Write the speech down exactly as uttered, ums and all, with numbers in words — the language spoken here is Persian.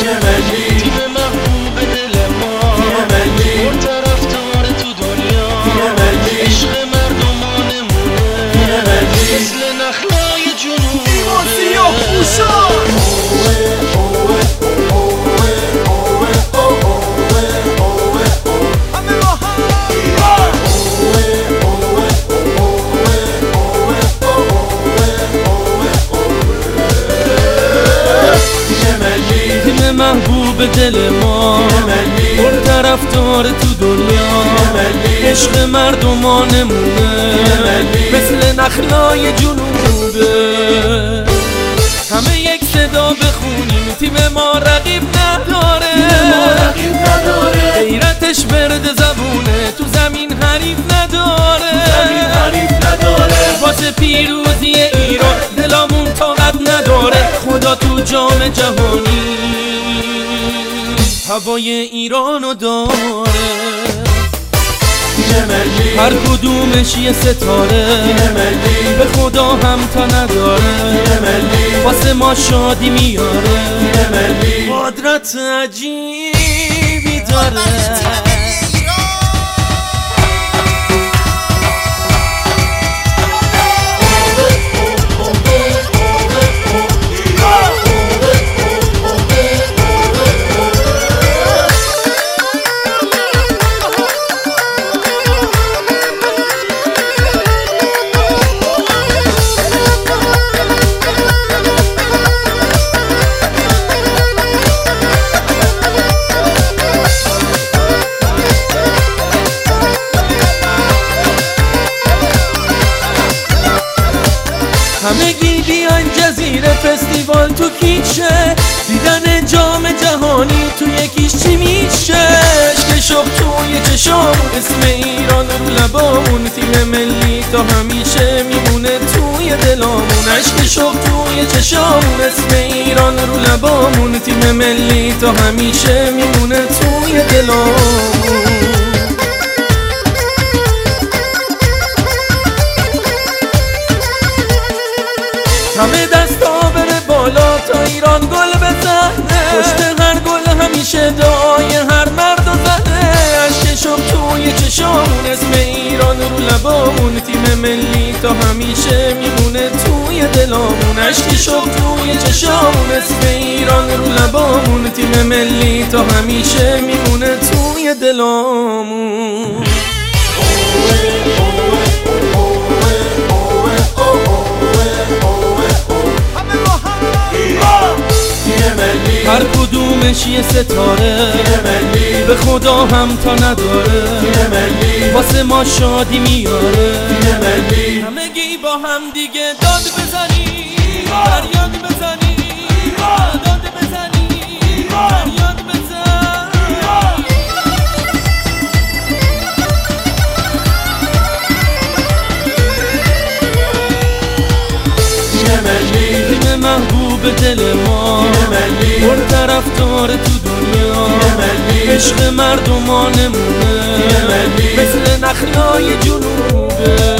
ملی تیم محبوب دل ما، ملی پر طرفدار تو دنیا، ملی عشق مردمانمونه مثل نخلای جنوبه. تیم محبوب دل ما، پر طرفدار تو دنیا، عشق مردمانمونه مثل نخلای جنوبه. همه یک صدا بخونیم، تیم ما رقیب نداره، غیرتش برد زبونه، تو زمین حریف نداره. واسه پیروزی ایران دلامون طاقت نداره، خدا تو جام جهانی هوای ایرانو داره. هر کدومش یه ستاره، به خدا هم تا نداره، واسه ما شادی میاره، قدرت عجیبی داره. همگی بیان جزیره فستیوال تو کیشه، دیدن جام جهانی تو یکیش چی میشه؟ عشق شوق توی چشامون، اسم ایران رو لبامون، تیم ملی تا همیشه میمونه توی دلامون. عشق شوق توی چشامون، اسم ایران رو لبامون، تیم ملی تا همیشه میمونه توی دلامون. همه دستا بره بالا تا ایران گل بزنه، پشت هر گل همیشه دعای هر مرد و زنه. عشق شوق توی چشامون، اسم ایران رو لبامون، تیم ملی تا همیشه میمونه توی دلامون. عشق شوق توی چشامون، اسم ایران رو لبامون، تیم ملی تا همیشه میمونه توی دلامون. هر کدومش یه ستاره، به خدا هم تا نداره، واسه ما شادی میاره. همگی با هم دیگه داد بزنی، فریاد بزنی، داد بزنی، فریاد بزن. تیم محبوب دل ما، پر طرفدار تو دنیا، عشق مردمانمونه مثل نخلای جنوبه.